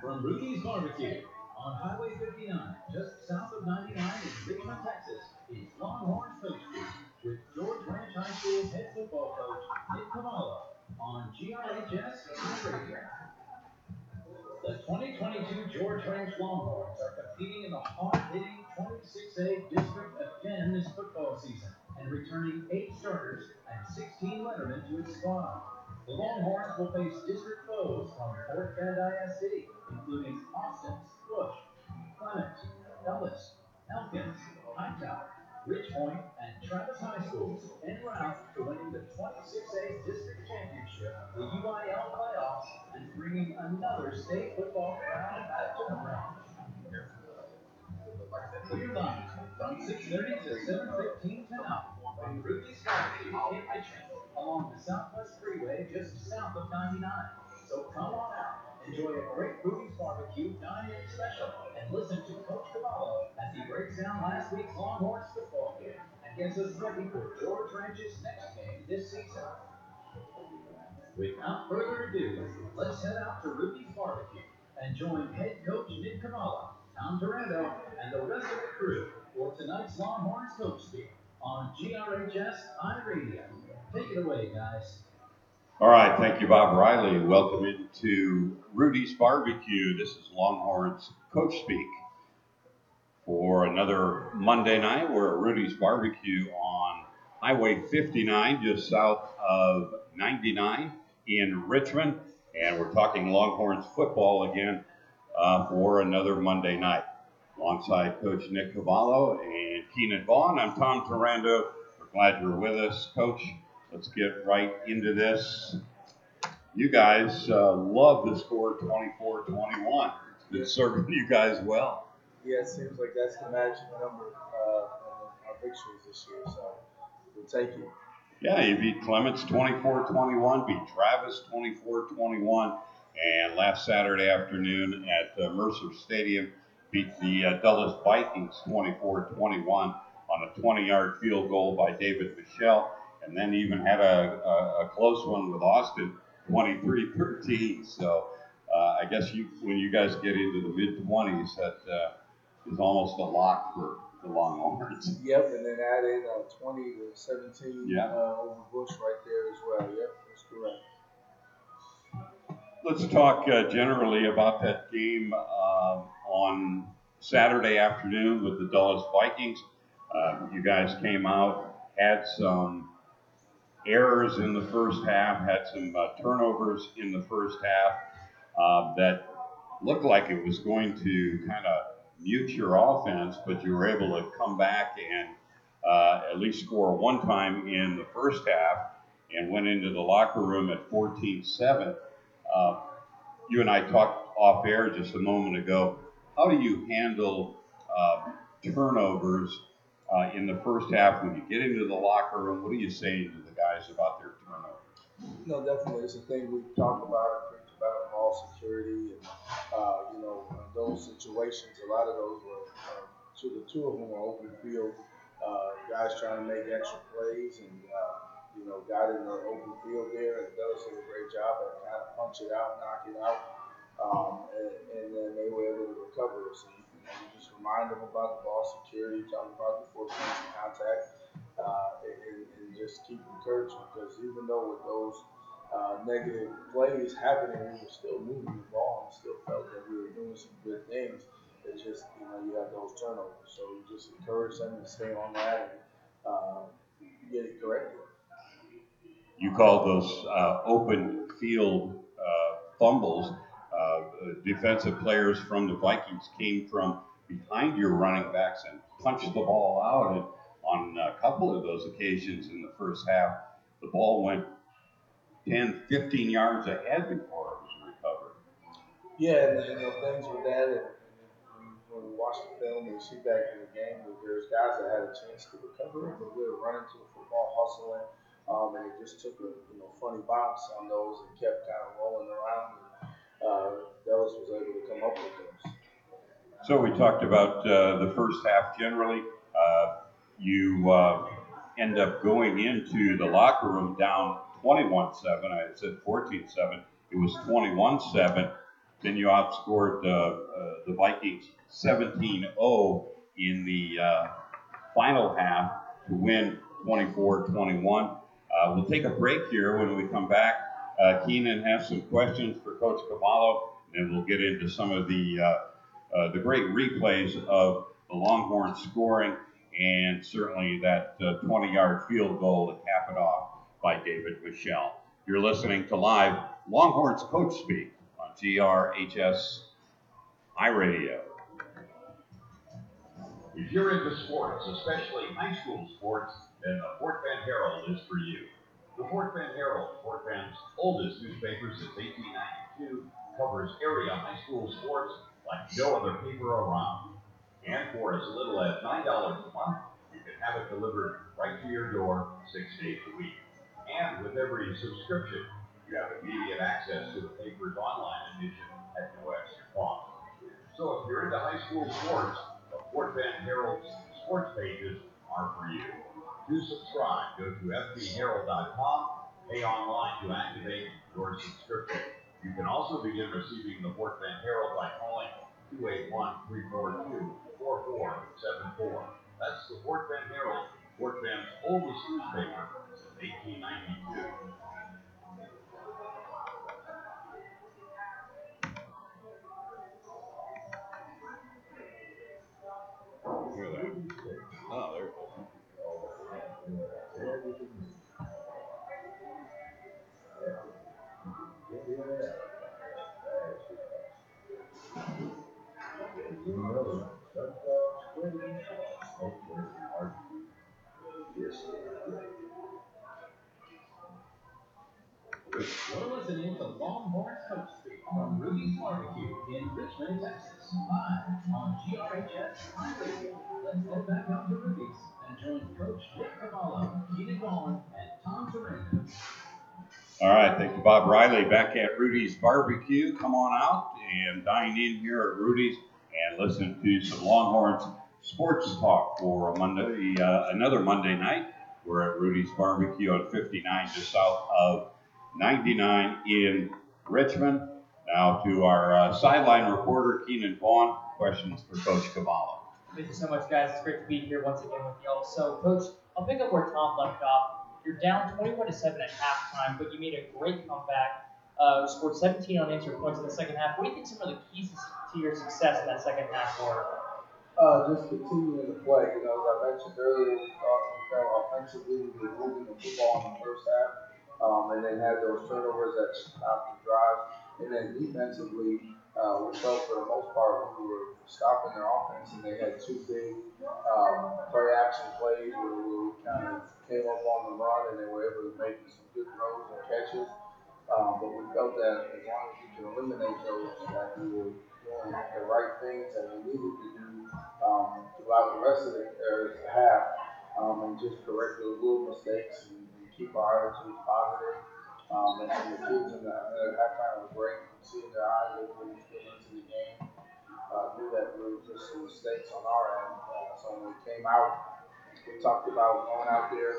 From Rudy's Barbecue on Highway 59, just south of 99 in Richmond, Texas, it's Longhorns Coach Speak with George Ranch High School head football coach Nick Cavallo on GRHS Radio. The 2022 George Ranch Longhorns are competing in the hard-hitting 26A district again this football season and returning 8 starters and 16 lettermen to its squad. The Longhorns will face district foes from Fort Bend ISD, including Austin, Bush, Clemens, Dulles, Elkins, Hightower, Ridgepoint, and Travis High Schools en route to winning the 26A District Championship, the UIL playoffs, and bringing another state football crown back to the ranch. We're live from 6:30 to 7:15 tonight from Rudy's Barbecue in Richmond along the Southwest Freeway just south of 99. So come on out, enjoy a great Rudy's Barbecue dine-in special, and listen to Coach Cavallo as he breaks down last week's Longhorns football game and gets us ready for George Ranch's next game this season. Without further ado, let's head out to Rudy's Barbecue and join head coach Nick Cavallo, Tom Durando, and the rest of the crew for tonight's Longhorns Coach Speak on GRHS iRadio. Take it away, guys. All right, thank you, Bob Riley. Welcome into Rudy's Barbecue. This is Longhorns Coach Speak for another Monday night. We're at Rudy's Barbecue on Highway 59, just south of 99 in Richmond, and we're talking Longhorns football again for another Monday night. Alongside Coach Nick Cavallo and Keenan Vaughn, I'm Tom Durando. We're glad you're with us, Coach. Let's get right into this. You guys love the score 24-21. It's been serving you guys well. Yeah, it seems like that's the magic number in our victories this year, so we'll take it. Yeah, you beat Clements 24-21, beat Travis 24-21, and last Saturday afternoon at Mercer Stadium, beat the Dulles Vikings 24-21 on a 20-yard field goal by David Michelle, and then even had a close one with Austin, 23-13. So I guess when you guys get into the mid-20s, that is almost a lock for the Longhorns. Yep, and then add in 20-17 over Bush right there as well. Yep, that's correct. Let's talk generally about that game on Saturday afternoon with the Dulles Vikings. You guys came out, had some errors in the first half, had some turnovers in the first half that looked like it was going to kind of mute your offense, but you were able to come back and at least score one time in the first half and went into the locker room at 14-7. You and I talked off air just a moment ago. How do you handle turnovers in the first half when you get into the locker room? What are you saying to the guys about their turnovers? No, definitely. It's a thing we've talked about and preached about, ball security, and those situations. A lot of those were the two of them were open field guys trying to make extra plays, and got in the open field there, and Dulles did a great job at kind of punch it out, knock it out, and then they were able to recover. So you just remind them about the ball security, talk about the 4 points of contact, and just keep encouraging, because even though with those negative plays happening, we were still moving the ball and still felt that we were doing some good things. It's just, you have those turnovers. So you just encourage them to stay on that and get it corrected. You called those open field fumbles. Defensive players from the Vikings came from behind your running backs and punched the ball out. And on a couple of those occasions in the first half, the ball went 10, 15 yards ahead before it was recovered. Yeah, and things with that, and when we watch the film and see back in the game, there's guys that had a chance to recover it, but we were running to the football, hustling, and it just took a funny bounce on those and kept kind of rolling around. And Dulles was able to come up with those. So we talked about the first half generally. You end up going into the locker room down 21-7. I had said 14-7. It was 21-7. Then you outscored the Vikings 17-0 in the final half to win 24-21. We'll take a break here. When we come back, Keenan has some questions for Coach Cavallo, and we'll get into some of the great replays of the Longhorns scoring, and certainly that 20-yard field goal to cap it off by David Michelle. You're listening to live Longhorns Coach Speak on GRHS iRadio. If you're into sports, especially high school sports, then the Fort Bend Herald is for you. The Fort Bend Herald, Fort Bend's oldest newspaper since 1892, covers area high school sports like no other paper around. And for as little as $9 a month, you can have it delivered right to your door 6 days a week. And with every subscription, you have immediate access to the paper's online edition at no extra cost. So if you're into high school sports, the Fort Bend Herald's sports pages are for you. To subscribe, go to fbherald.com, pay online to activate your subscription. You can also begin receiving the Fort Bend Herald by calling 281-342-4474. That's the Fort Bend Herald, Fort Bend's oldest newspaper since 1892. Hear that? Oh, there it goes. You're listening to Longhorns Coach Speak from Rudy's Barbecue in Richmond, Texas, live on GRHS iRadio. Let's get back out to Rudy's and join Coach Dick Cavallo, Keenan Vaughn, and Tom Torreno. All right, thank you, Bob Riley. Back at Rudy's Barbecue. Come on out and dine in here at Rudy's and listen to some Longhorns sports talk for a Monday, another Monday night. We're at Rudy's Barbecue on 59 just south of 99 in Richmond. Now to our sideline reporter, Keenan Vaughn. Questions for Coach Cavallo. Thank you so much, guys. It's great to be here once again with y'all. So, Coach, I'll pick up where Tom left off. You're down 21-7 at halftime, but you made a great comeback. Scored 17 unanswered points in the second half. What do you think some of the keys to your success in that second half were? Just continuing to play. You know, as I mentioned earlier, we felt offensively we were moving the football in the first half, and then had those turnovers that stopped the drive. And then defensively, we felt for the most part we were stopping their offense, and they had two big play action plays where we kind of came up on the run, and they were able to make some good throws and catches. But we felt that as long as we could eliminate those, that we were doing the right things that we needed to do throughout the rest of the half, and just correct those little mistakes and keep our attitudes positive. And the kids in the halftime was great, seeing their eyes open and getting into the game. Knew that we were just some mistakes on our end. So when we came out, we talked about going out there,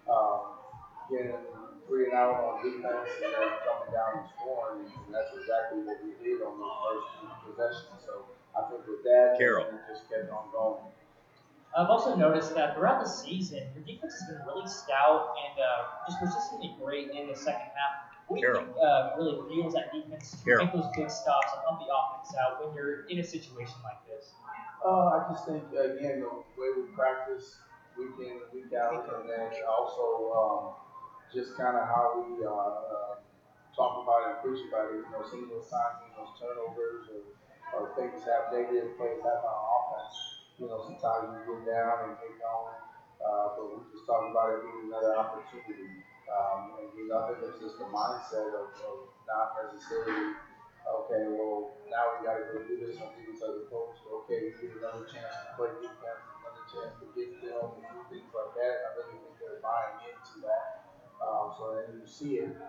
getting 3 and out on defense, and then coming down and scoring, and that's exactly what we did on those first 2 possessions. So I think with that, we just kept on going. I've also noticed that throughout the season, your defense has been really stout and just persistently great in the second half. What do you think really fuels that defense to make those big stops and help the offense out when you're in a situation like this? I just think, again, the way we practice week in and week out, and then also just kind of how we talk about it and preach about it. You know, some of those times when those turnovers or things have negative plays happen on offense, you know, sometimes we get down and get going, but we just talk about it being another opportunity. And I think it's just the mindset of not necessarily, okay, well, now we got to go do this on these other opposed to, okay, we get another chance to play defense, another chance to get film and do things like that. I really think they're buying into that. So then you see it,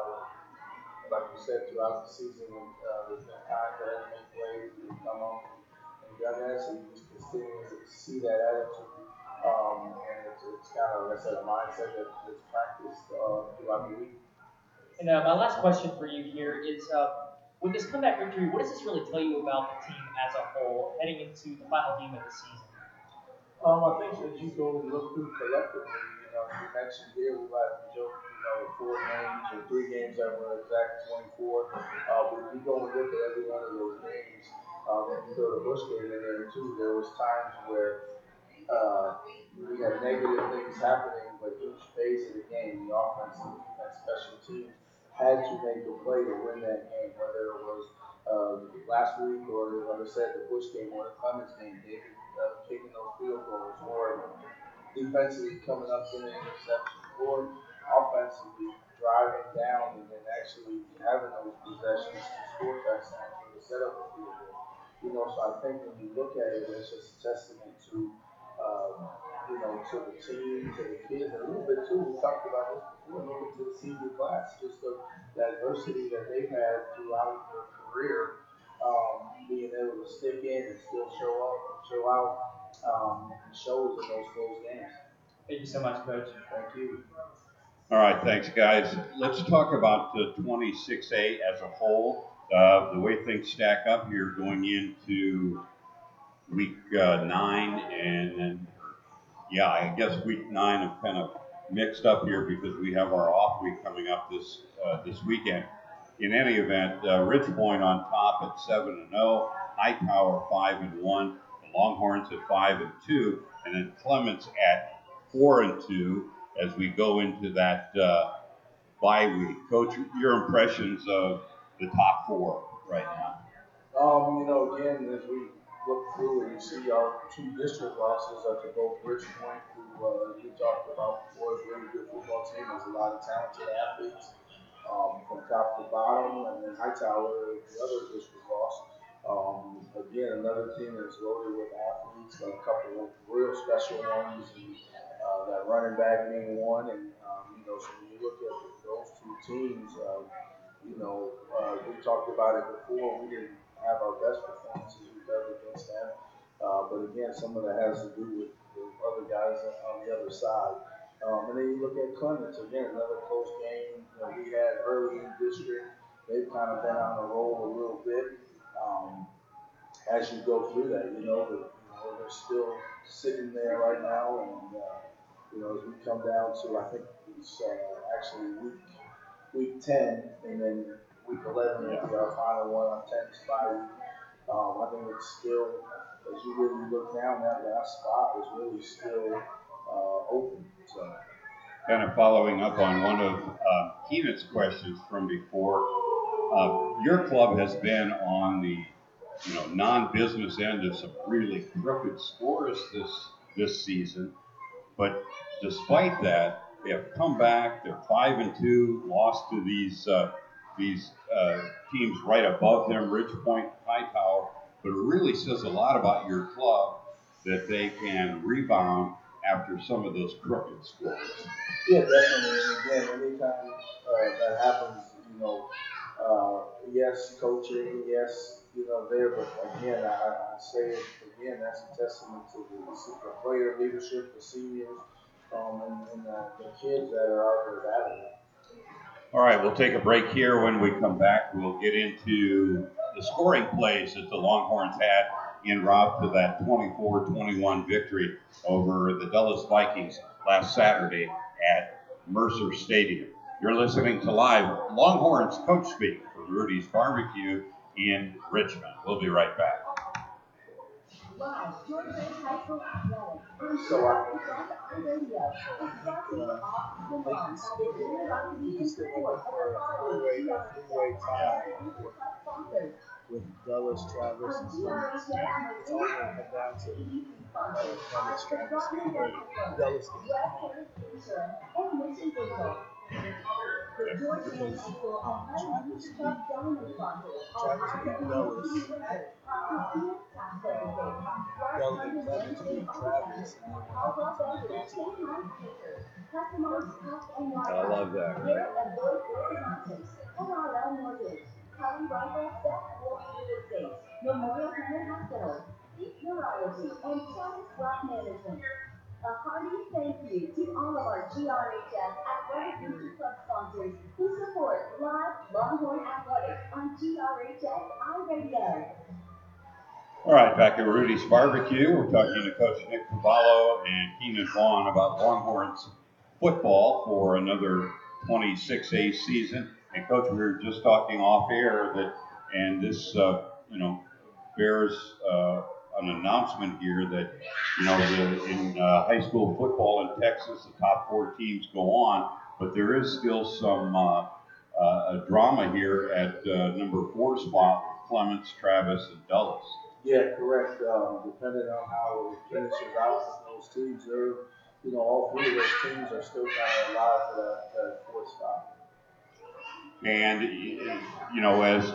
like you said, throughout the season, there's been times that they make plays and they come on and done that, so you just continue to see that attitude. And it's kind of, like I said, a mindset that's practiced throughout the week. And my last question for you here is, With this comeback victory, what does this really tell you about the team as a whole heading into the final game of the season? I think as you go and look through collectively, you mentioned here we like to joke, 4 games or 3 games that were exact 24. But if you go and look at every one of those games, and you throw the Bush game in there too, there was times where we had negative things happening, but each phase of the game, the offense, defense, special teams had to make a play to win that game, whether it was last week or, like I said, the Bush game or the Clemens game, David kicking those field goals, or defensively coming up with an interception, or offensively driving down and then actually having those possessions to score touchdowns or to set up a field goal. So I think when you look at it, it's just a testament to to the team, to the kids, and a little bit too. We talked about this before, looking to the senior class, just the adversity that they've had throughout their career, being able to stick in and still show up, show out, shows in those close games. Thank you so much, Coach. Thank you. All right, thanks, guys. Let's talk about the 26A as a whole. The way things stack up here going into week 9, and then, I guess week 9 is kind of mixed up here because we have our off week coming up this weekend. In any event, Ridge Point on top at 7-0, Hightower 5-1, the Longhorns at 5-2, and then Clements at 4-2 as we go into that bye week. Coach, your impressions of the top 4 right now? Again, as we look through and you see our 2 district losses to both Ridge Point, who, as we talked about before, is a really good football team. There's a lot of talented athletes from top to bottom, and then Hightower, the other district loss. Again, another team that's loaded with athletes, a couple of real special ones, and that running back being one. And, so when you look at those 2 teams, we talked about it before. We didn't have our best performances we've ever against them. But again, some of that has to do with the other guys on the other side. And then you look at Clements, again, another close game we had early in district. They've kind of been on the roll a little bit. As you go through that, but they're still sitting there right now. And, as we come down to, I think it's actually week 10, and then week 11 will be our final one on 10's bye week. I think it's still, as you really look down, that last spot is really still open. So, kind of following up on one of Keenan's questions from before, your club has been on the non-business end of some really crooked scores this season, but despite that, they have come back. They're 5-2, lost to these teams right above them, Ridge Point, Hightower. But it really says a lot about your club that they can rebound after some of those crooked scores. Yeah, definitely. And again, anytime that happens, yes, coaching, yes, there, but again, I say it again, that's a testament to the player leadership, the seniors, and the kids that are out there battling. All right, we'll take a break here. When we come back, we'll get into the scoring plays that the Longhorns had en route to that 24-21 victory over the Dulles Vikings last Saturday at Mercer Stadium. You're listening to live Longhorns Coach Speak from Rudy's Barbecue in Richmond. We'll be right back. So three-way tie with Dulles, Travis, and Clements. It's all going to come down to Clements, Travis, and Dulles. Travis beat Dulles. Clements beat Travis. I love that. Memorial Center Hospital, Deep Neurology, and Travis Rock Management. A hearty thank you to all of our GRHS Athletic Booster Club sponsors who support Sports, live Longhorn Athletics on GRHS iRadio. All right, back at Rudy's Barbecue, we're talking to Coach Nick Cavallo and Keenan Vaughn about Longhorns football for another 26A season. And Coach, we were just talking off air that, and this, bears an announcement here that, in high school football in Texas, the top 4 teams go on, but there is still some a drama here at number 4 spot with Clements, Travis, and Dulles. Yeah, correct. Depending on how it finishes out with those teams, they're, all 3 of those teams are still kind of alive for that 4th spot. And, as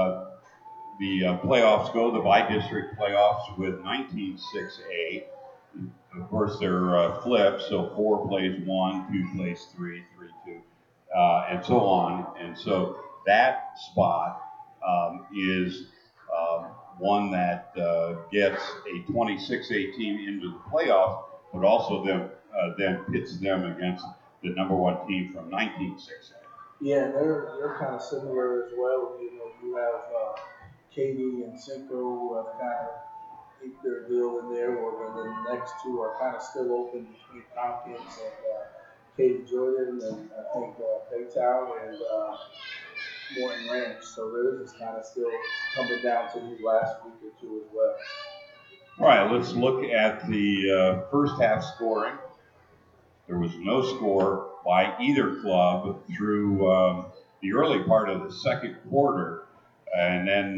the playoffs go, the by-district playoffs with 19-6A, of course, they're flipped, so 4 plays 1, 2 plays 3, 3, 2, and so on. And so that spot is one that gets a 26A team into the playoffs, but also then pits them against the number 1 team from 19-6A. Yeah, they're kind of similar as well. You have Katy and Cinco who have kind of inked their deal in there, where the next 2 are kind of still open between Tompkins and Katy Jordan, and I think Baytown and Morton Ranch. So theirs is kind of still coming down to these last week or 2 as well. All right, let's look at the first half scoring. There was no score by either club through the early part of the second quarter. And then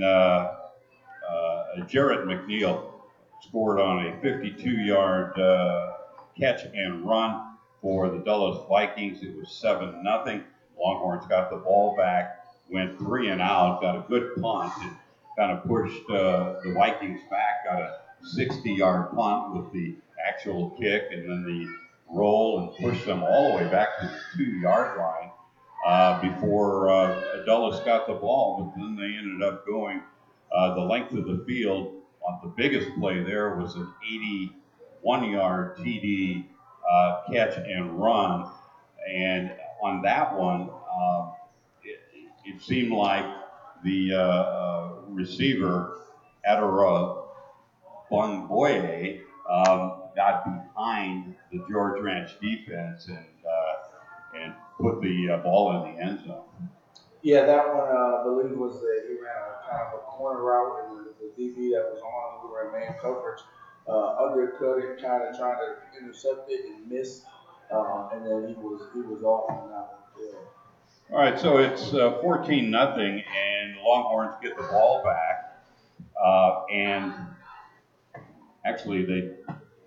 Jarrett McNeil scored on a 52-yard catch and run for the Dulles Vikings. It was 7-0. Longhorns got the ball back, went 3 and out, got a good punt, and kind of pushed the Vikings back, got a 60-yard punt with the actual kick, and then the roll, and pushed them all the way back to the 2-yard line before Dulles got the ball. But then they ended up going the length of the field. On the biggest play there was an 81-yard TD catch and run. And on that one, it seemed like the receiver, Adara Bungboye, got behind the George Ranch defense and put the ball in the end zone. Yeah, that one I believe was he ran a kind of a corner route, and the DB that was on, who were in man coverage, undercut it, kind of trying to intercept it and missed, and then he was off on that one. Yeah. All right, so it's 14-0, and the Longhorns get the ball back, and actually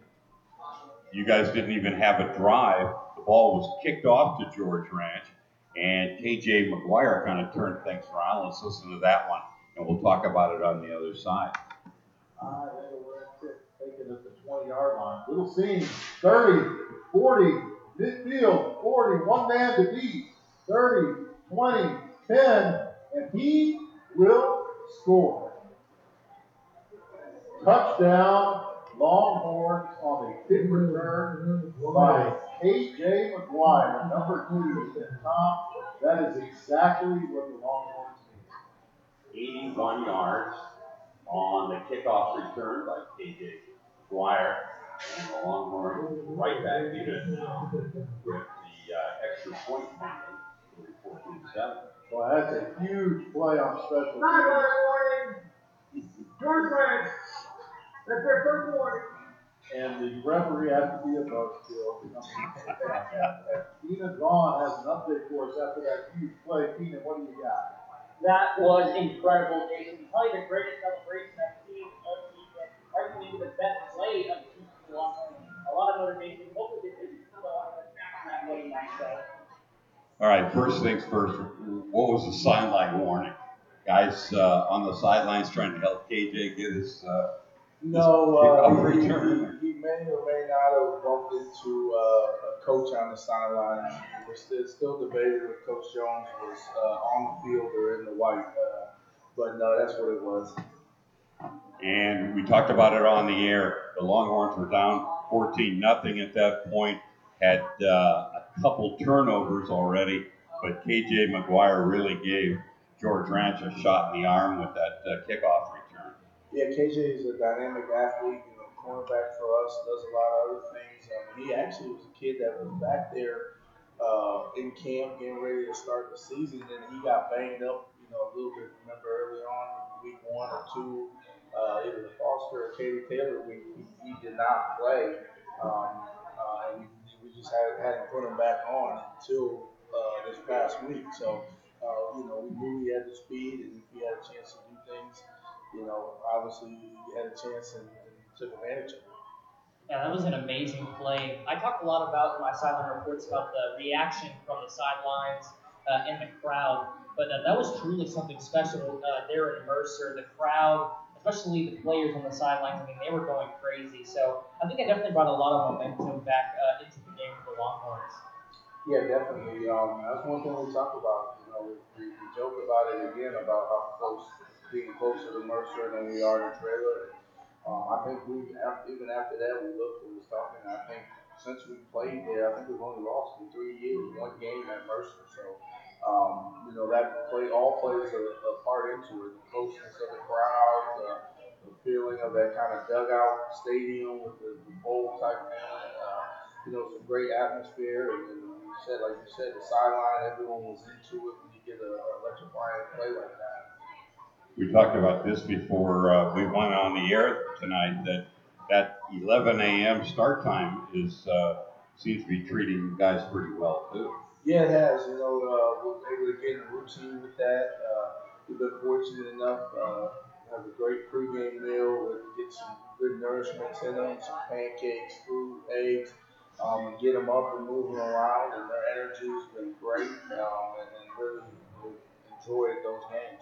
you guys didn't even have a drive. The ball was kicked off to George Ranch, and KJ McGuire kind of turned things around. Let's listen to that one, and we'll talk about it on the other side. All right, we're taking it to the 20-yard line. Little seam, 30, 40, midfield, 40, one man to beat, 30, 20, 10, and he will score. Touchdown, Longhorns on a kick return by KJ McGuire, number 2. And Tom, that is exactly what the Longhorns need. 81 yards on the kickoff return by KJ McGuire, and the Longhorns right back in it now with the extra point pending, 14-7. Well, that's a huge play on special teams. George Ranch. That's their first warning. And the referee has to be above still. Keenan Vaughn has an update for us after that huge play. Keenan, what do you got? That was incredible, Jason. Probably the greatest celebration I've seen of the season. Arguably the best play of the season. A lot of motivation. Hopefully they can still that way myself. All right, first things first. What was the sideline warning? Guys on the sidelines trying to help KJ get his No, he may or may not have bumped into a coach on the sideline. We're still debating if Coach Jones was on the field or in the white, but no, that's what it was. And we talked about it on the air. The Longhorns were down 14-0 at that point, had a couple turnovers already. but KJ McGuire really gave George Ranch a shot in the arm with that kickoff return. Yeah, KJ is a dynamic athlete, cornerback for us, does a lot of other things. He actually was a kid that was back there in camp getting ready to start the season, and he got banged up, a little bit. Remember early on, week 1 or 2, either the Foster or Katie Taylor week, he did not play. And we just hadn't put him back on until this past week. So, we knew he had the speed, and if he had a chance to do things, obviously he had a chance and took advantage of it. Yeah, that was an amazing play. I talked a lot about in my sideline reports about the reaction from the sidelines and the crowd, but that was truly something special there at Mercer. The crowd, especially the players on the sidelines, they were going crazy. So I think it definitely brought a lot of momentum back into the game for the Longhorns. Yeah, definitely. That's one thing we talk about. We joke about it again about how being closer to Mercer than we are to Traylor. I think even after that, we looked and was talking. I think since we played there, I think we've only lost in 3 years, 1 game at Mercer. So, that all plays a part into it. The closeness of the crowd, the feeling of that kind of dugout stadium with the bowl type thing. Some great atmosphere, and like you said, the sideline, everyone was into it when you get an electrifying play like that. We talked about this before we went on the air tonight, that 11 a.m. start time seems to be treating you guys pretty well too. Yeah, it has. We're able to get in a routine with that. We've been fortunate enough to have a great pregame meal with get some good nourishments in them, some pancakes, fruit, eggs, and get them up and moving around. And their energy has been great, and really enjoyed those games.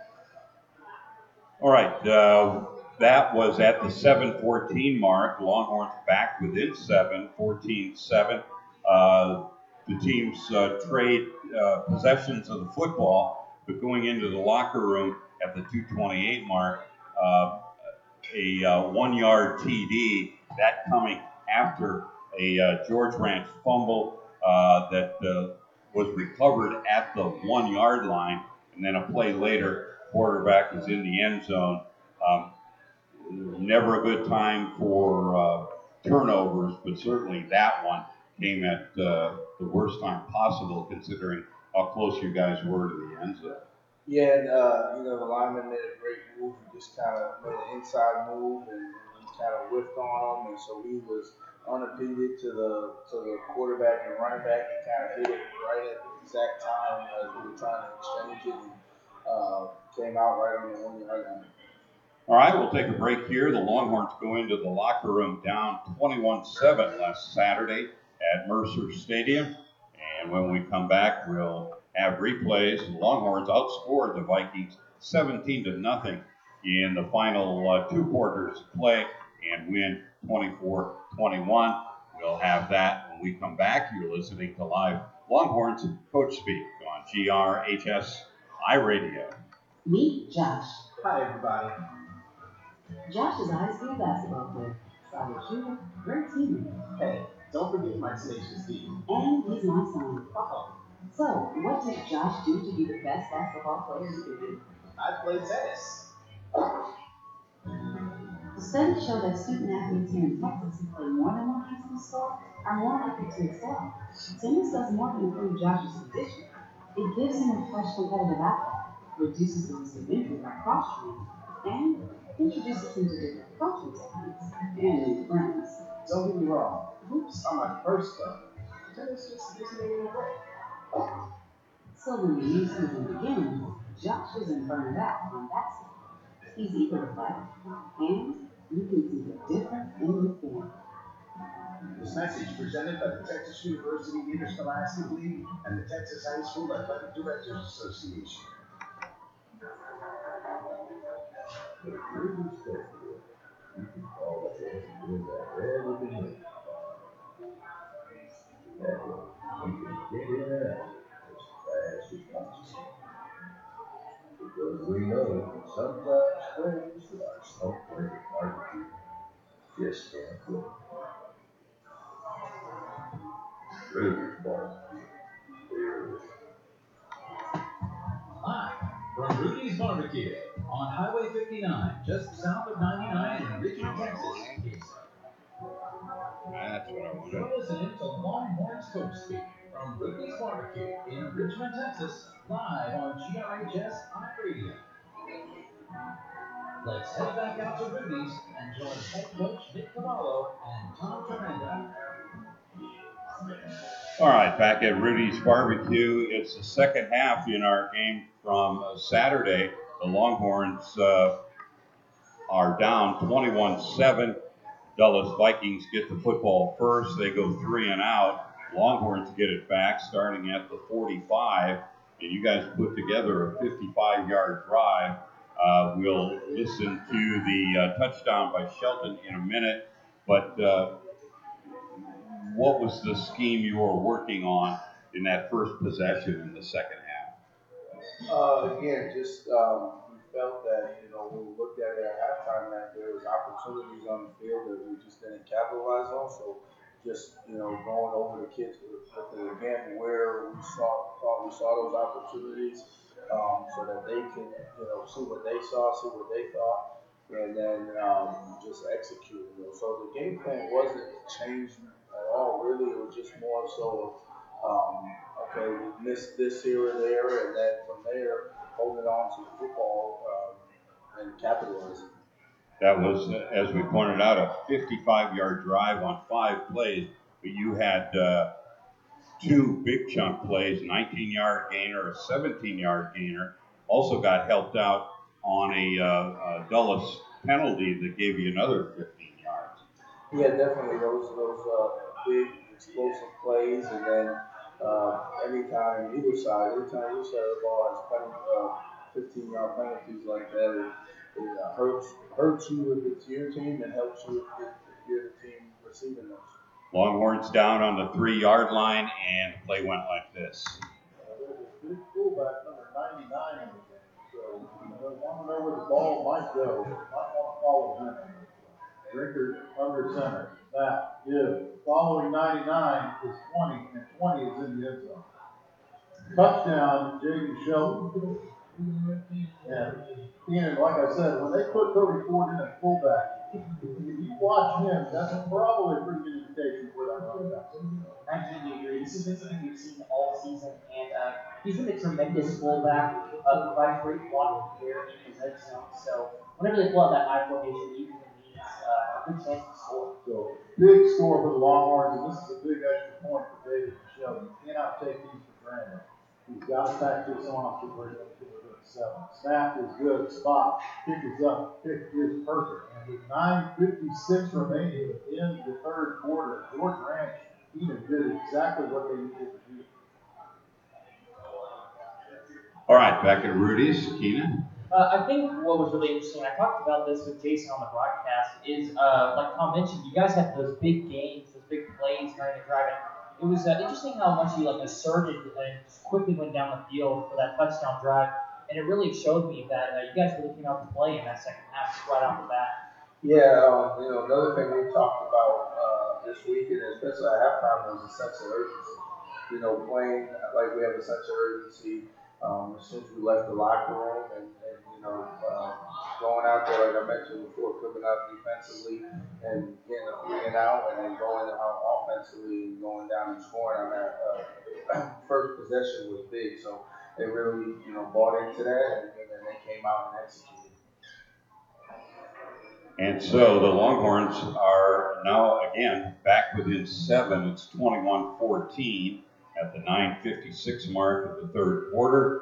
All right, that was at the 7:14 mark. Longhorns back within 7, 14-7. The teams trade possessions of the football, but going into the locker room at the 2:28 mark, a 1-yard TD, that coming after a George Ranch fumble that was recovered at the 1-yard line, and then a play later, quarterback is in the end zone. Never a good time for turnovers, but certainly that one came at the worst time possible, considering how close you guys were to the end zone. Yeah, and the lineman made a great move. He just kind of made an inside move, and he kind of whiffed on him, and so he was unimpeded to the quarterback and running back, and kind of hit it right at the exact time as we were trying to exchange it, and came out right on the 1-yard line. All right, we'll take a break here. The Longhorns go into the locker room down 21-7 last Saturday at Mercer Stadium. And when we come back, we'll have replays. The Longhorns outscored the Vikings 17-0 in the final 2 quarters of play and win 24-21. We'll have that when we come back. You're listening to live Longhorns Coach Speak on GRHS iRadio. Meet Josh. Hi, everybody. Josh is a high school basketball player, solid shooter, great teammate. Hey, don't forget my Tenacious D. And he's my son. So, what did Josh do to be the best basketball player he could be? I play tennis. Studies show that student athletes here in Texas who play more than one games in the sport are more likely to excel. Tennis does more than improve Josh's condition. It gives him a fresh competitive outlet, reduces the risk of injury by cross-training, and introduces him to different coaching techniques and new friends. Don't get me wrong, hoops are my first love. Tennis just gives me a little break. So when the new season begins, Josh isn't burned out on that side. He's eager to play, and you can see the difference in his game. This message presented by the Texas University Interscholastic League and the Texas High School Athletic Directors Association. The greatest festival, you can call it anything that ever been made. That way, you can get in and out as fast as possible. Because we know that sometimes friends like smoke break barbecue just can't cook. Raiders barbecue, there it is. From Rudy's Barbecue on Highway 59, just south of 99 in Richmond, Texas, it's That's what I wanted. you're listening to Longhorns Coach Speak from Rudy's Barbecue in Richmond, Texas, live on GRHS iRadio. Let's head back out to Rudy's and join head coach Nick Cavallo and Tom Tremenda. All right, back at Rudy's Barbecue. It's the second half in our game from Saturday. The Longhorns are down 21-7. Dulles Vikings get the football first. They go 3 and out. Longhorns get it back starting at the 45. And you guys put together a 55-yard drive. We'll listen to the touchdown by Shelton in a minute. But what was the scheme you were working on in that first possession in the second half? Again, just we felt that, when we looked at it at halftime, that there was opportunities on the field that we just didn't capitalize on. So just, going over the kids with it again, where we thought we saw those opportunities, so that they can, see what they saw, see what they thought, and then just execute. So the game plan wasn't changed at all, really. It was just more so okay, we missed this here or there, and then from there, holding on to the football and capitalizing. That was, as we pointed out, a 55-yard drive on 5 plays, but you had 2 big chunk plays, 19-yard gainer, a 17-yard gainer. Also got helped out on a Dulles penalty that gave you another 15 yards. Yeah, definitely those big explosive plays, and then anytime either side of the ball has 15-yard penalties like that, it hurts you if it's your team, and helps you if you're the team receiving those. Longhorns down on the 3-yard line, and the play went like this. There's a big fullback, number 99 in the game, so you want to know where the ball might go. You might want to follow him. Drinker under center. Snap, give. Following 99 is 20, and 20 is in the end zone. Touchdown, Jaden Shelton. And Keenan, like I said, when they put Cody Ford in at fullback, if you watch him, that's probably a pretty good indication of where that running back is. I completely agree. This has been something we've seen all season, and he's been a tremendous fullback, provides great blocking here in his red zone. So whenever they pull out that high formation, even in these, a good chance to score. So big score for the Longhorns, and this is a big extra point for David Michelle. You cannot take these for granted. He's got to pack this on to bring them to the 7. Snap is good. Spot. Kick is up. Kick is perfect. And with 9:56 remaining in the third quarter, George Ranch even did exactly what they needed to do. All right, back at Rudy's. Keenan? I think what was really interesting, I talked about this with Jason on the broadcast, is like Tom mentioned, you guys had those big gains, those big plays during the drive. It was interesting how much you asserted and just quickly went down the field for that touchdown drive, and it really showed me that you guys really came out to play in that second half right off the bat. Yeah, another thing we talked about this week, and especially at halftime, was a sense of urgency. Playing like we have a sense of urgency as soon as we left the locker room, and going out there, like I mentioned before, coming out defensively and getting a 3 and out, and then going out offensively and going down and scoring on that first possession was big. So they really, bought into that, and then they came out and executed. And so the Longhorns are now, again, back within 7. It's 21-14 at the 9:56 mark of the third quarter.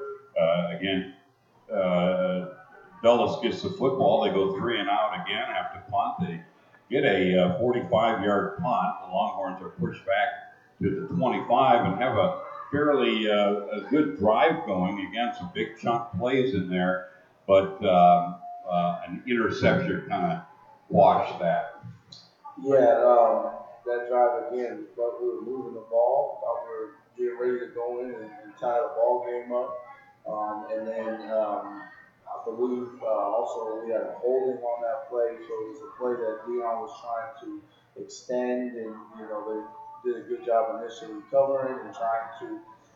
Dulles gets the football. They go 3 and out again after punt. They get a 45-yard punt. The Longhorns are pushed back to the 25 and have a fairly a good drive going. Again, some big chunk plays in there, but an interception kind of washed that. Yeah, that drive again, thought we were moving the ball, thought we were getting ready to go in and tie the ball game up. And then I believe also we had a holding on that play, so it was a play that Leon was trying to extend, and they did a good job initially covering and trying to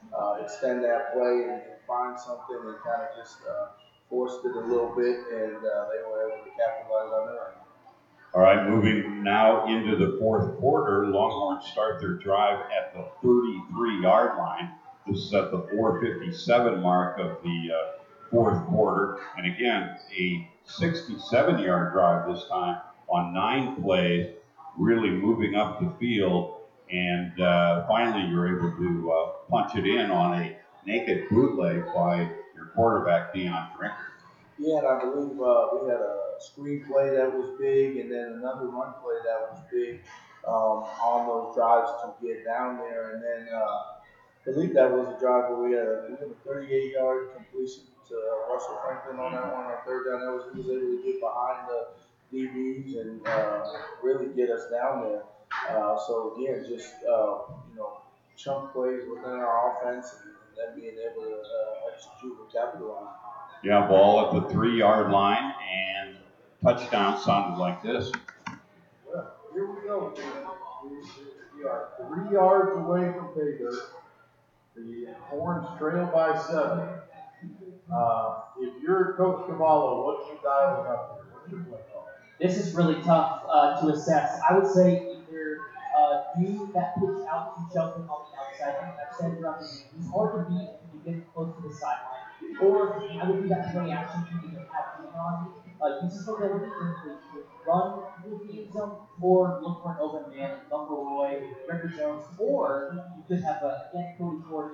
extend that play and find something and kind of just forced it a little bit, and they were able to capitalize on their end. All right, moving now into the fourth quarter, Longhorns start their drive at the 33-yard line. This is at the 4:57 mark of the fourth quarter. And again, a 67-yard drive this time on 9 plays, really moving up the field. And finally, you're able to punch it in on a naked bootleg by your quarterback, Deion Drinker. Yeah, and I believe we had a screen play that was big, and then another run play that was big on those drives to get down there. And then I believe that was a drive where we had a 38-yard completion to Russell Franklin on that one on third down. He was able to get behind the DBs and really get us down there. So again, just chunk plays within our offense and then being able to execute and capitalize. Yeah, ball at the 3-yard line, and touchdown sounded like this. Well, here we go. We are 3 yards away from pay dirt. The Horns trail by 7. If you're Coach Cavallo, what's you dialing up here? What's your play call? This is really tough to assess. I would say either do that pitch out to Shelton on the outside. I've said throughout the game, he's hard to beat if you get close to the sideline. Or I would do that play action to either have Deion use his mobility to run through the end zone, or look for an open man, Lumber Roy, Ricker Jones, or you could have again Cody Ford.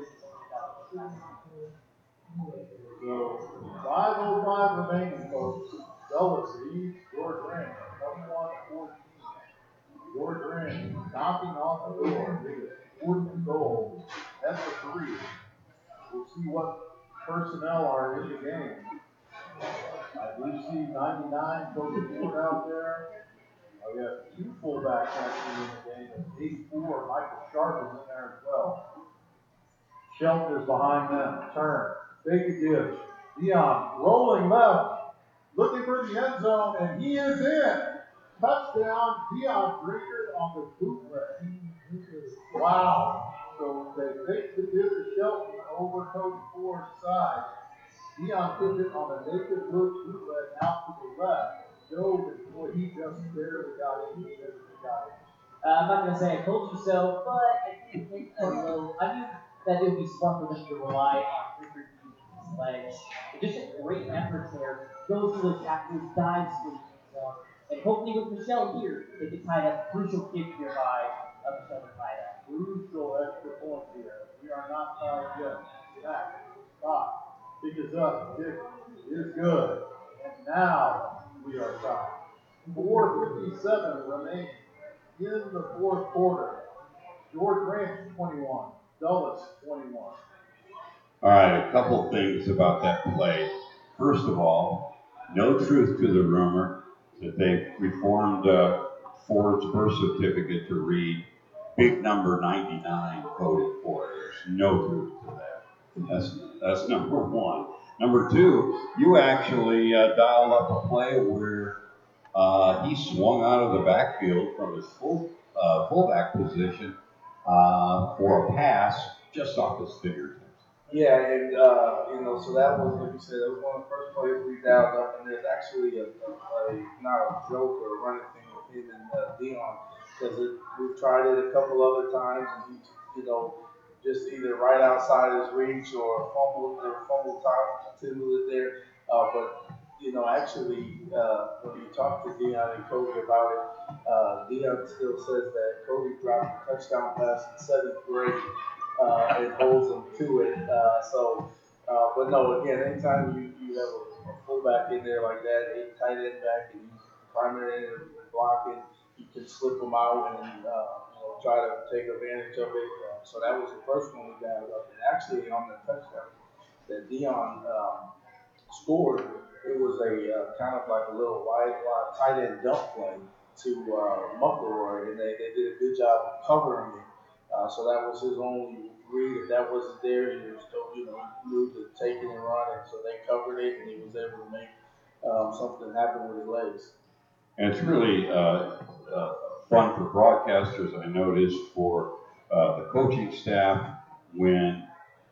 So 5:05 remaining, folks. Dulles leads George Ranch 21-14. George Ranch knocking on the door. They get 4th goal at the 3. We'll see what personnel are in the game. I do see 99 Cody Ford out there. We have 2 fullbacks actually in the game. And 84 Michael Sharp is in there as well. Shelton is behind them. Turn. Fake a give. Deion rolling left, looking for the end zone, and he is in. Touchdown, Deion Drinker on the bootleg. Wow. So they fake the give to Shelton over Cody Ford's side. Deion took it on a naked bootleg out to the left. Joe, boy, he just barely got in. I'm not going to say I told you so, but I did think I knew that it would be smart for them to rely on Ricker His legs. Just a great effort there. Goes to the tackles, dives for the end zone. And hopefully with Michelle here, they can tie that crucial kick here by Michelle to tie that. Crucial extra point here. We are not tied yet. Back. Stop. Pick us up. Kick is good. And now we are tied. 4:57 remain in the fourth quarter. George Ranch 21. Dulles 21. All right, a couple things about that play. First of all, no truth to the rumor that they reformed Ford's birth certificate to read big number 99 Cody Ford. There's no truth to that. That's number one. Number two, you actually dialed up a play where he swung out of the backfield from his fullback position for a pass just off his fingertips. Yeah, and so that was, like you said, that was one of the first plays we dialed up, and there's actually a not a joke or a running thing with him and Deion, because we've tried it a couple other times, and he, just either right outside his reach or fumble top to it there, but actually, when you talk to Deion and Cody about it, Deion still says that Cody dropped a touchdown pass in 7th grade. It holds them to it. But no, again, anytime you have a fullback in there like that, a tight end back, and he's primary end blocking, you can slip them out and try to take advantage of it. So that was the first one we got up. And actually, on the touchdown that Deion scored, it was a kind of like a little wide tight end dump play to McElroy, and they did a good job of covering it. So that was his only read. If that wasn't there, he was still, knew to take it and run it. So they covered it, and he was able to make something happen with his legs. And it's really fun for broadcasters, I noticed, for the coaching staff when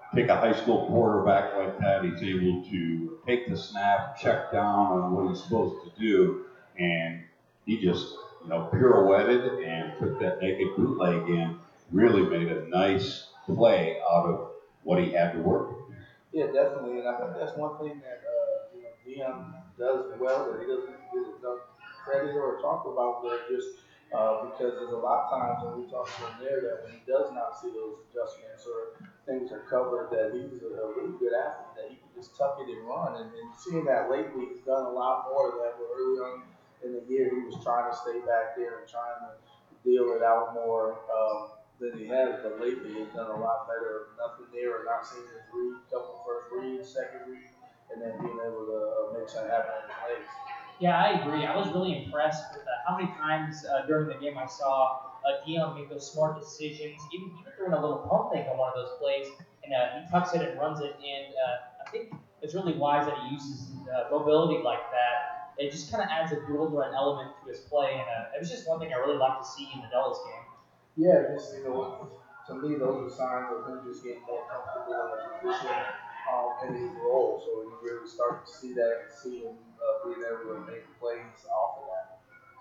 take a high school quarterback like that, he's able to take the snap, check down on what he's supposed to do, and he just, pirouetted and took that naked bootleg in, really made a nice play out of what he had to work with. Yeah, definitely, and I think that's one thing that Dion does well that he doesn't get enough credit or talk about, but just because there's a lot of times when we talk to him there that when he does not see those adjustments or things are covered, that he's a really good athlete, that he can just tuck it and run. And seeing that lately, he's done a lot more of that. Where early on in the year, he was trying to stay back there and trying to deal it out more. Than he has, but lately he's done a lot better. Nothing there, or not seeing his read, couple first reads, second read, and then being able to make something happen in his legs. Yeah, I agree. I was really impressed with how many times during the game I saw Dion make those smart decisions, even throwing a little pump fake on one of those plays, and he tucks it and runs it. And I think it's really wise that he uses mobility like that. It just kind of adds a dual threat element to his play, and it was just one thing I really like to see in the Dulles game. Yeah, just to me, those are signs of him just getting more comfortable in the position in his role. So you really start to see that and see him being able to make plays off of that.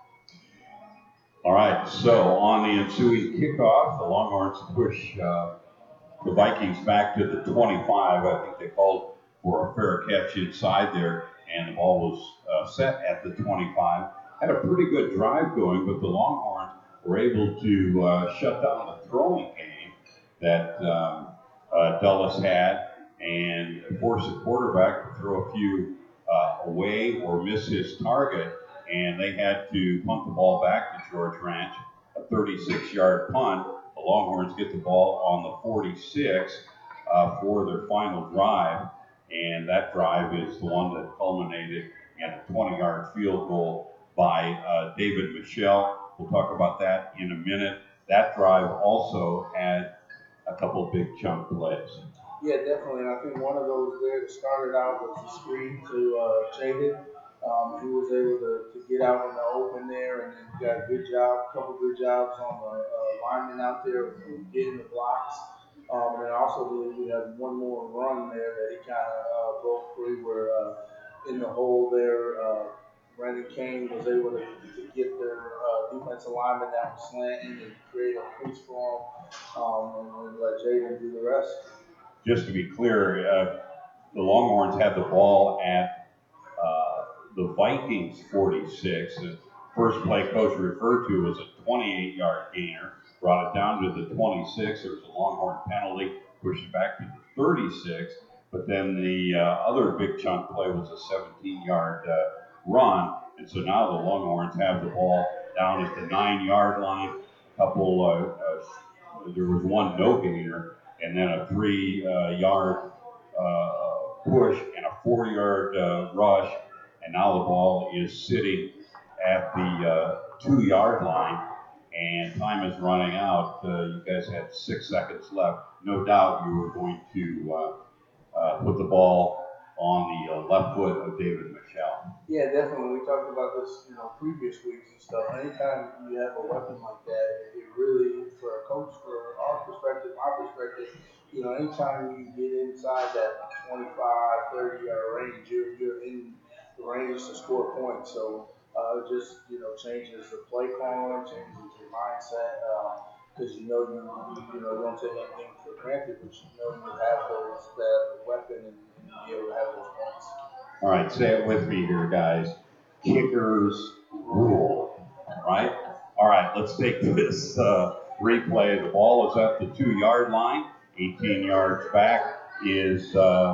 All right, so on the ensuing kickoff, the Longhorns push the Vikings back to the 25. I think they called for a fair catch inside there, and the ball was set at the 25. Had a pretty good drive going, but the Longhorns were able to shut down the throwing game that Dulles had and force the quarterback to throw a few away or miss his target, and they had to punt the ball back to George Ranch, a 36-yard punt. The Longhorns get the ball on the 46 for their final drive, and that drive is the one that culminated in a 20-yard field goal by David Michelle. We'll talk about that in a minute. That drive also had a couple of big chunk plays. Yeah, definitely. And I think one of those there that started out was the screen to Jaden. He was able to get out in the open there, and then got a good job, couple good jobs on the lineman out there getting the blocks. And I also believe we had one more run there that he kind of broke free, where in the hole there, Brandon Kane was able to get their defensive lineman that was slanting and create a crease for him, and let Jaden do the rest. Just to be clear, the Longhorns had the ball at the Vikings 46. The first play coach referred to was a 28-yard gainer, brought it down to the 26. There was a Longhorn penalty, pushed it back to the 36. But then the other big chunk play was a 17-yard run. And so now the Longhorns have the ball down at the 9-yard line. There was one no gainer, and then a 3-yard push and a 4-yard rush. And now the ball is sitting at the 2-yard line, and time is running out. You guys had 6 seconds left. No doubt you were going to put the ball on the left foot of David Michelle. Yeah, definitely. We talked about this, previous weeks and stuff. Anytime you have a weapon like that, it really, for a coach, for our perspective, my perspective, anytime you get inside that 25, 30-yard range, you're in the range to score points. So it just, changes the play calling, changes your mindset, because you don't take anything for granted, but you have that weapon and be able to have those points. All right, say it with me here, guys. Kickers rule, right? All right, let's take this replay. The ball is at the 2-yard line. 18 yards back is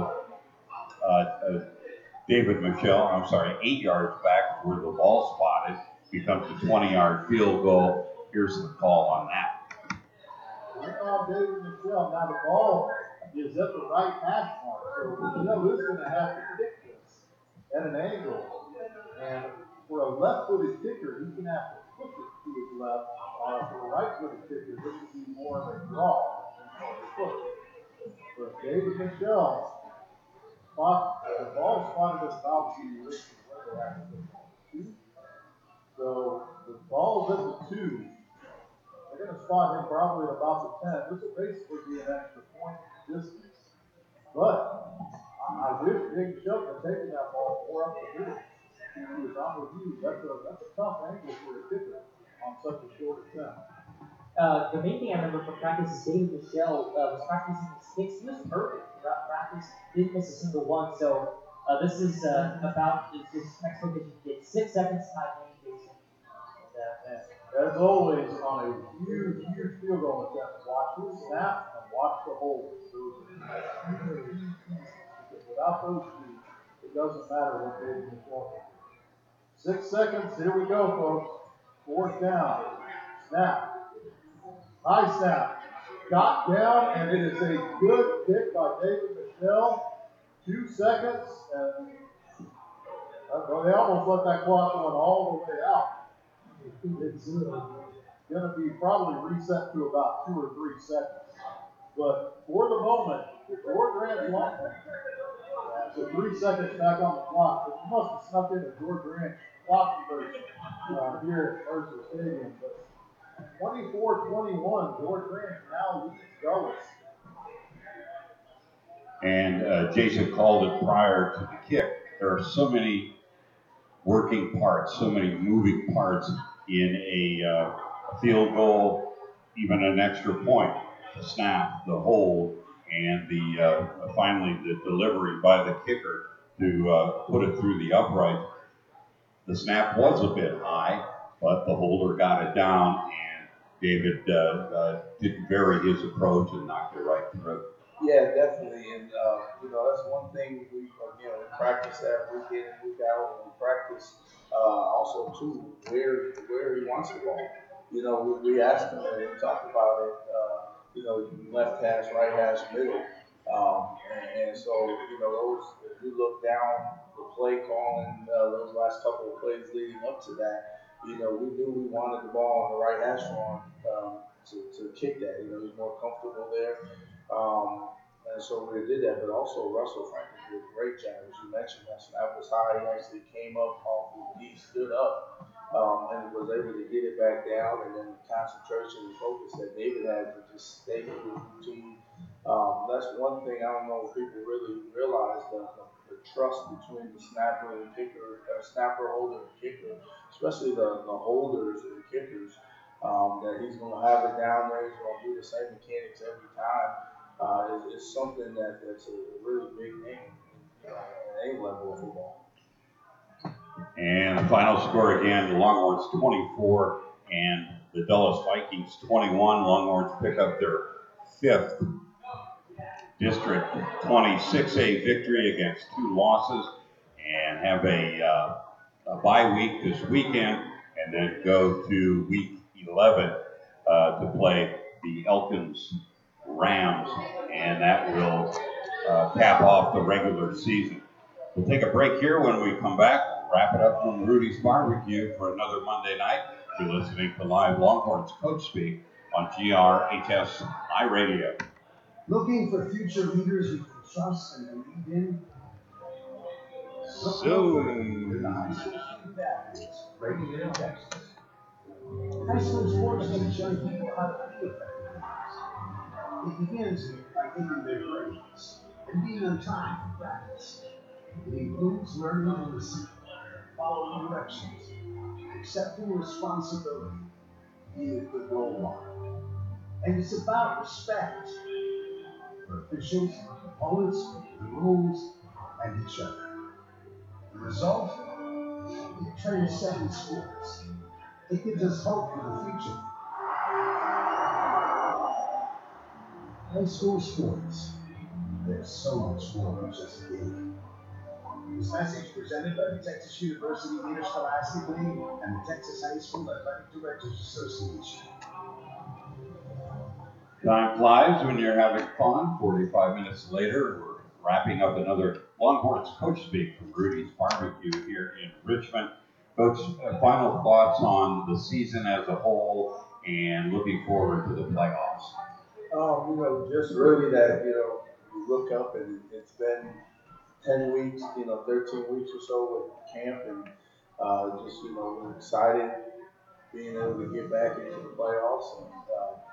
David Michelle. 8 yards back where the ball spotted. Becomes a 20-yard field goal. Here's the call on that. Here comes David Michelle. Now the ball is at the right hash mark. So Michelle is going to have to kick this at an angle. And for a left-footed kicker, he's going to have to push it to his left. For a right-footed kicker, this would be more of a draw than a push. For David Michelle, the ball spotted us about the two. So the ball's at the 2. They're going to spot him probably at about the 10. This will basically be an extra point distance But I wish Jake Shelton had taken that ball more up the middle. He was on with you. That's a tough angle for a kicker on such a short attempt. The main thing I remember from practice is David Michelle was practicing sticks. He was perfect throughout practice, didn't miss a single one. So this is about his textbook. You get 6 seconds time game, Jason. And as always, on a huge field goal attempt, watch the snap and watch the hold. Because without those two, it doesn't matter what David Michelle can do. 6 seconds. Here we go, folks. 4th down. Snap. High snap. Got down, and it is a good kick by David Michelle. 2 seconds, and they almost let that clock run all the way out. It's going to be probably reset to about 2 or 3 seconds. But for the moment, George Ranch long. So 3 seconds back on the clock. But you must have snuck in a George Ranch clock version here at Mercer Stadium. But 24-21, George Ranch now leads Dulles. And Jason called it prior to the kick. There are so many working parts, so many moving parts in a field goal, even an extra point, the snap, the hold, and the finally the delivery by the kicker to put it through the upright. The snap was a bit high, but the holder got it down, and David didn't vary his approach and knocked it right through. Yeah, definitely, and that's one thing we practice that week in and week out, and we practice also too where he wants the ball. We asked him and we talked about it. Left hash, right hash, middle, and so those. If you look down the play calling, those last couple of plays leading up to that, we knew we wanted the ball on the right hash for him to kick that. He's more comfortable there. And so we did that, but also Russell Franklin did a great job. As you mentioned, that snap was high. He actually came up off his knee, stood up, and was able to get it back down. And then the concentration and focus that David had to just stay with his routine. That's one thing I don't know if people really realize the trust between the snapper and kicker, snapper, holder, and kicker, especially the holders and the kickers. That he's going to have it down there. He's going to do the same mechanics every time. Is something that's a really big thing at any level of football. And the final score again, the Longhorns 24 and the Dulles Vikings 21. Longhorns pick up their 5th District 26A victory against 2 losses and have a bye week this weekend and then go to week 11 to play the Elkins Rams, and that will cap off the regular season. We'll take a break here. When we come back, we'll wrap it up from Rudy's Barbecue for another Monday night. You're listening to Live Longhorns Coach Speak on GRHS iRadio. Looking for future leaders you can trust and believe in? Soon. The high school student athletes, right here in Texas. High school sports teach young people how to be effective leaders. It begins by taking their grades and being on time for practice. It includes learning to listen, following directions, accepting responsibility, being a good role model. And it's about respect for officials, opponents, the rules, and each other. The result? It transcends sports. It gives us hope for the future. High school sports. There's so much more than just a game. This message presented by the Texas University Interscholastic League and the Texas High School Athletic Directors Association. Time flies when you're having fun. 45 minutes later, we're wrapping up another Longhorns Coach Speak from Rudy's Barbecue here in Richmond. Coach, final thoughts on the season as a whole and looking forward to the playoffs. Just really that, you look up and it's been 10 weeks, 13 weeks or so with camp, and we're excited being able to get back into the playoffs. And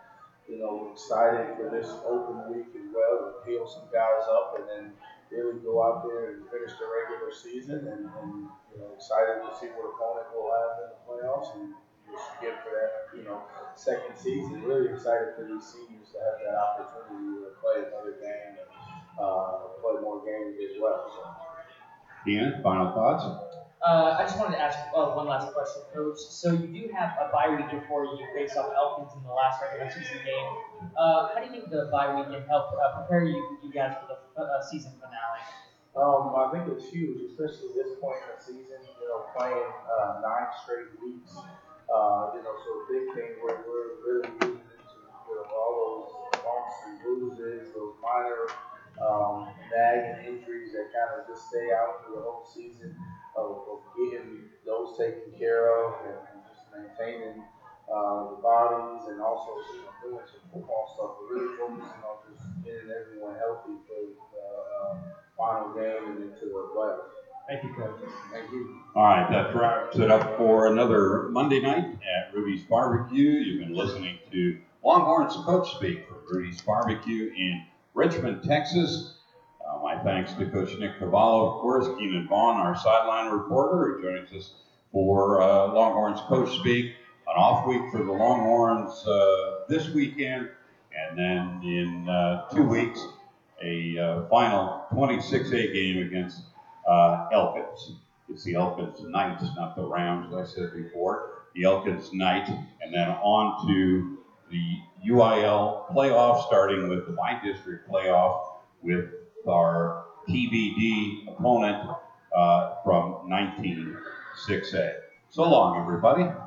you know, we're excited for this open week as well to heal some guys up and then really go out there and finish the regular season and you know, excited to see what opponent we'll have in the playoffs and just get for that, you know, second season. Really excited for these seniors to have that opportunity to play another game and play more games as well. So. Ian, final thoughts? I just wanted to ask one last question, Coach. So you do have a bye week before you face off Elkins in the last regular season game. How do you think the bye week can help prepare you guys for the season finale? I think it's huge, especially this point in the season. You know, playing 9 straight weeks. You know, so a big thing we're really using it to, you know, all those bumps and bruises, those minor nagging injuries that kind of just stay out through the whole season of getting those taken care of and just maintaining the bodies and also, you know, doing some football stuff, but really focusing on just getting everyone healthy for the final game and into the playoffs. Thank you, Coach. Thank you. All right, that wraps it up for another Monday night at Rudy's Barbecue. You've been listening to Longhorns Coach Speak from Rudy's Barbecue in Richmond, Texas. My thanks to Coach Nick Cavallo, of course, Keenan Vaughn, our sideline reporter, who joins us for Longhorns Coach Speak. An off week for the Longhorns this weekend, and then in 2 weeks, a final 26A game against Elkins. It's the Elkins Knights, not the Rams, as I said before. The Elkins Knights, and then on to the UIL playoff, starting with the by-district playoff with our TBD opponent from 19-6A. So long, everybody.